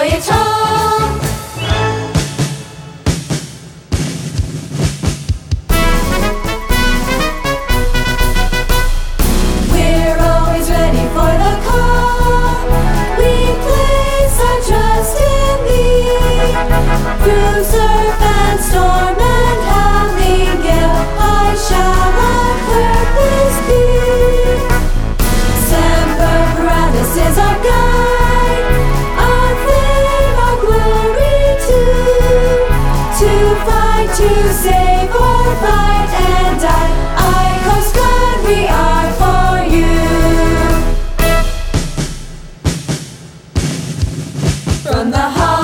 voyage home. We're always ready for the call. We place our trust in Thee. Through surf and storm and howling gale, high shall our purpose be. Semper Paratus is our guide, our fame, our glory too. To fight, to save, or fight and die, I Coast Guard, we are for you. From the heart